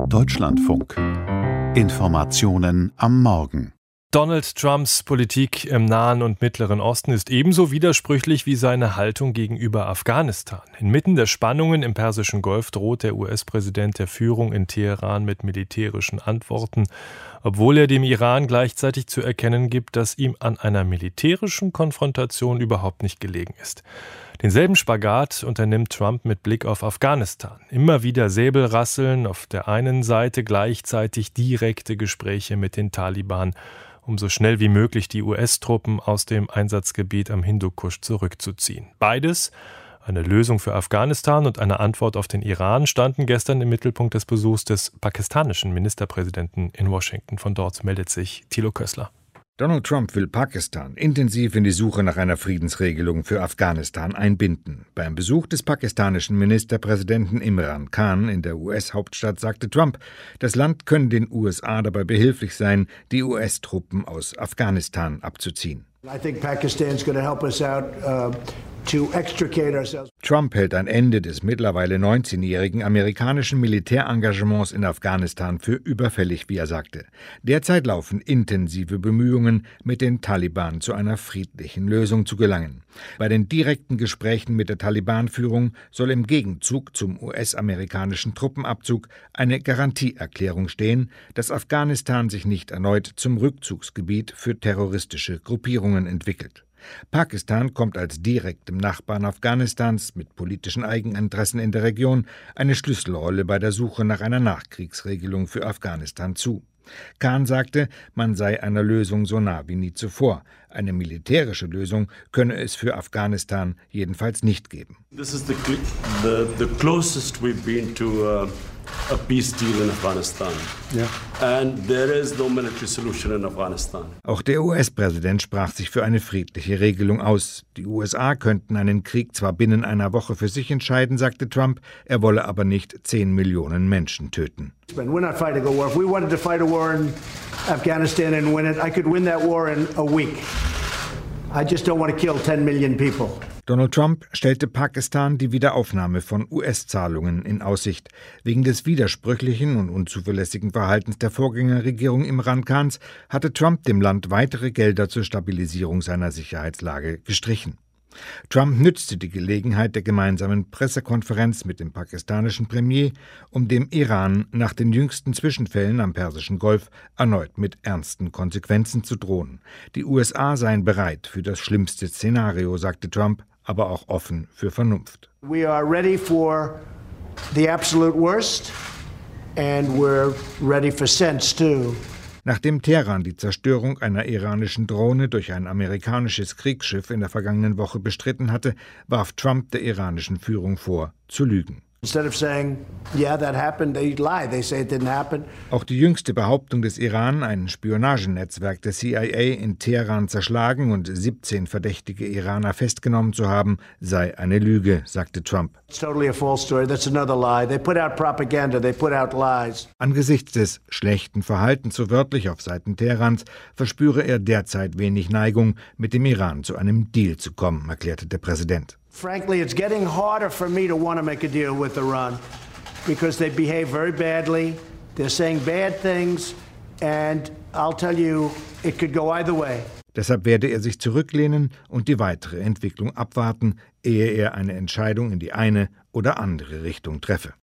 Deutschlandfunk. Informationen am Morgen. Donald Trumps Politik im Nahen und Mittleren Osten ist ebenso widersprüchlich wie seine Haltung gegenüber Afghanistan. Inmitten der Spannungen im Persischen Golf droht der US-Präsident der Führung in Teheran mit militärischen Antworten, obwohl er dem Iran gleichzeitig zu erkennen gibt, dass ihm an einer militärischen Konfrontation überhaupt nicht gelegen ist. Denselben Spagat unternimmt Trump mit Blick auf Afghanistan. Immer wieder Säbelrasseln, auf der einen Seite gleichzeitig direkte Gespräche mit den Taliban, um so schnell wie möglich die US-Truppen aus dem Einsatzgebiet am Hindukusch zurückzuziehen. Beides, eine Lösung für Afghanistan und eine Antwort auf den Iran, standen gestern im Mittelpunkt des Besuchs des pakistanischen Ministerpräsidenten in Washington. Von dort meldet sich Thilo Kössler. Donald Trump will Pakistan intensiv in die Suche nach einer Friedensregelung für Afghanistan einbinden. Beim Besuch des pakistanischen Ministerpräsidenten Imran Khan in der US-Hauptstadt sagte Trump, das Land könne den USA dabei behilflich sein, die US-Truppen aus Afghanistan abzuziehen. Trump hält ein Ende des mittlerweile 19-jährigen amerikanischen Militärengagements in Afghanistan für überfällig, wie er sagte. Derzeit laufen intensive Bemühungen, mit den Taliban zu einer friedlichen Lösung zu gelangen. Bei den direkten Gesprächen mit der Taliban-Führung soll im Gegenzug zum US-amerikanischen Truppenabzug eine Garantieerklärung stehen, dass Afghanistan sich nicht erneut zum Rückzugsgebiet für terroristische Gruppierungen entwickelt. Pakistan kommt als direktem Nachbarn Afghanistans mit politischen Eigeninteressen in der Region eine Schlüsselrolle bei der Suche nach einer Nachkriegsregelung für Afghanistan zu. Khan sagte, man sei einer Lösung so nah wie nie zuvor. Eine militärische Lösung könne es für Afghanistan jedenfalls nicht geben. This is the closest we've been to a peace deal in Afghanistan. Yeah. And there is no military solution in Afghanistan. Auch der US-Präsident sprach sich für eine friedliche Regelung aus. Die USA könnten einen Krieg zwar binnen einer Woche für sich entscheiden, sagte Trump, er wolle aber nicht 10 Millionen Menschen töten. We're not fighting a war. If we wanted to fight a war in Afghanistan and win it, I could win that war in a week. I just don't want to kill 10 million people. Donald Trump stellte Pakistan die Wiederaufnahme von US-Zahlungen in Aussicht. Wegen des widersprüchlichen und unzuverlässigen Verhaltens der Vorgängerregierung Imran Khans hatte Trump dem Land weitere Gelder zur Stabilisierung seiner Sicherheitslage gestrichen. Trump nützte die Gelegenheit der gemeinsamen Pressekonferenz mit dem pakistanischen Premier, um dem Iran nach den jüngsten Zwischenfällen am Persischen Golf erneut mit ernsten Konsequenzen zu drohen. Die USA seien bereit für das schlimmste Szenario, sagte Trump, aber auch offen für Vernunft. We are ready for the absolute worst and we're ready for sense too. Nachdem Teheran die Zerstörung einer iranischen Drohne durch ein amerikanisches Kriegsschiff in der vergangenen Woche bestritten hatte, warf Trump der iranischen Führung vor, zu lügen. Instead of saying, yeah, that happened, they lie. They say it didn't happen. Auch die jüngste Behauptung des Iran, ein Spionagenetzwerk der CIA in Teheran zerschlagen und 17 verdächtige Iraner festgenommen zu haben, sei eine Lüge, sagte Trump. It's totally a false story. That's another lie. They put out propaganda. They put out lies. Angesichts des schlechten Verhaltens, so wörtlich auf Seiten Teherans, verspüre er derzeit wenig Neigung, mit dem Iran zu einem Deal zu kommen, erklärte der Präsident. Frankly, it's getting harder for me to want to make a deal with Iran because they behave very badly. They're saying bad things, and I'll tell you, it could go either way. Deshalb werde er sich zurücklehnen und die weitere Entwicklung abwarten, ehe er eine Entscheidung in die eine oder andere Richtung treffe.